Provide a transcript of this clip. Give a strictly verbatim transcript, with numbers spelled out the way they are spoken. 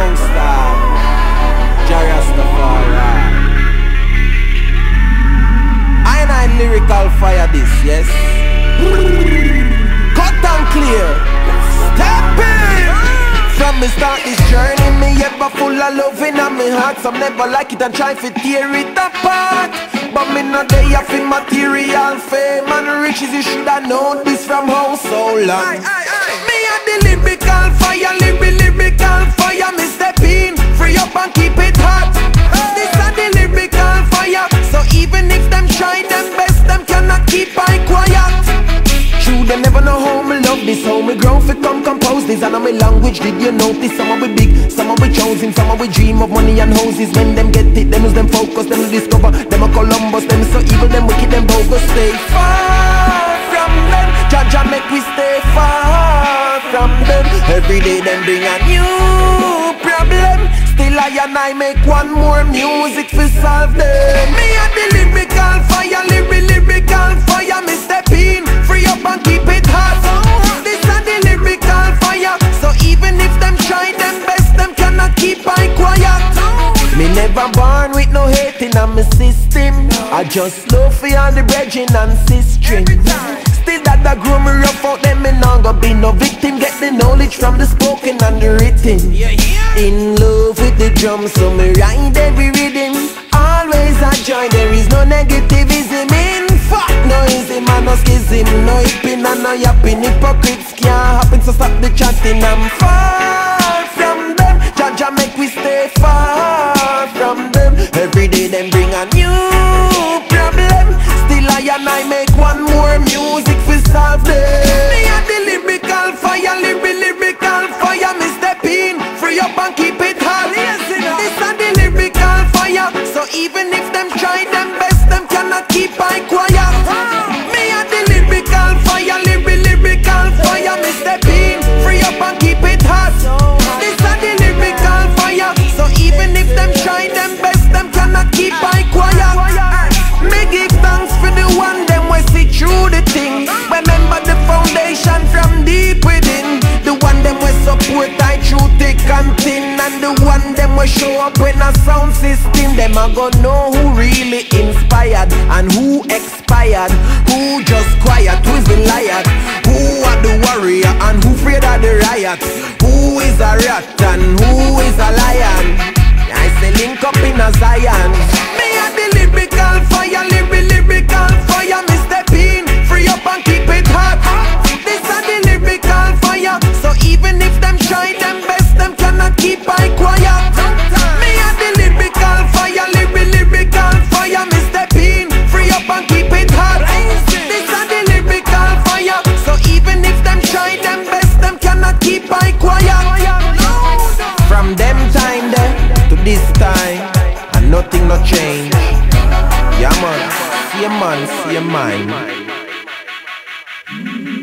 gangsta, Jarastafari. I and I lyrical fire this, yes. Cut and clear. Step in. From me start this journey, me ever full of love in my heart. Some never like it and try to tear it apart. But me not there for material fame and riches. You should have known this from how so long. Aye, aye, aye. Me a the lyrical fire, lyrical, lyrical fire. Me step in, free up and keep it hot. This a the lyrical fire. So even if them try them best, them cannot keep I quiet. True, them never know how me love this. How me grow fi come compose this. And on my language, did you notice? Some of we big, some of we chosen, some of we dream of money and houses. When them get it, them lose them focus, them lose discover. Them a Columbus, them so evil, them wicked, them bogus. Stay far from them. Jaja make we stay far from them. Every day them bring a new problem. Still I and I make one more music to solve them. Me a the lyrical fire, lyrical, lyrical fire. Me step in, free up and keep it hot. This a the lyrical fire. So even if them try them best, them cannot keep I quiet. Me never born with no hating on my system. I just love for all the brethren and sisters. Still that I grow me rough out, them me not gonna be no victim. Get the knowledge from the spoken and the written. In love with the drum, so me ride every rhythm. Always a joy, there is no negativism in. Fuck noisy man, no schism, no hipping and no yapping. Hypocrites can't happen, so stop the chatting. I'm far from them. Jaja make we stay far from them. Every day them bring a new problem. Still I and I make one more music for solve them. Me a the lyrical fire, lyrical, lyrical fire. Me step in, free up and keep it hot. This a the lyrical fire. So even if them try them best, them cannot keep I quiet. Me a the lyrical fire, lyrical, lyrical fire. Me step in, free up and keep it hot. This a the lyrical fire. So even if them try them best, them cannot keep I quiet. Me give thanks for the one them we see through the thing. Remember the foundation from deep within. The one them we support I through thick and thin. And the one them we show up in a sound system. Them a go know who really inspired and who expired, who just quiet, who's the liar, who are the warrior and who afraid of the riot, who is a rat and who is a lion. I say link up in a Zion. Me a the lyrical fire, lyrical, lyrical fire. Me step in, free up and keep it hot. This a the lyrical fire. So even if them try them best, them cannot keep I quiet. Me a the lyrical fire, lyrical, lyrical fire. Me step in, free up and keep it hot. This a the lyrical fire. So even if them try them best, them cannot keep I quiet. From them time there to this time, and nothing no change. Yeah man, see a man, see a mind.